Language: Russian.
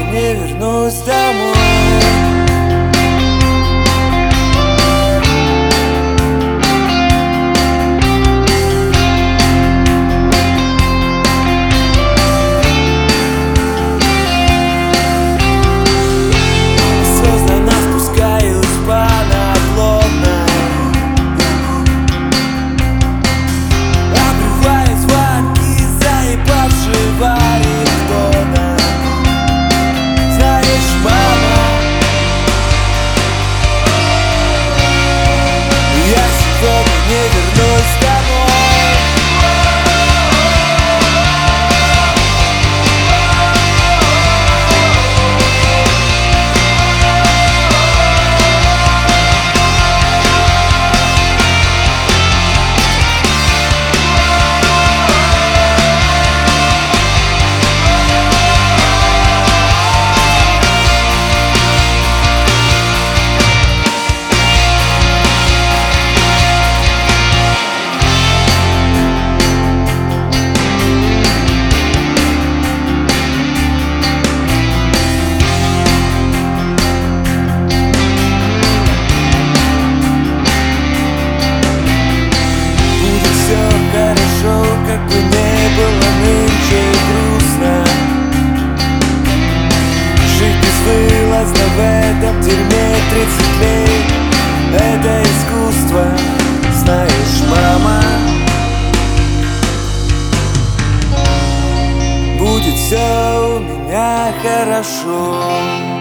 не вернусь домой. Не вернусь домой. Как бы не было нынче грустно, жить безвылазно в этом дерьме 30 лет. Это искусство, знаешь, мама. Будет все у меня хорошо.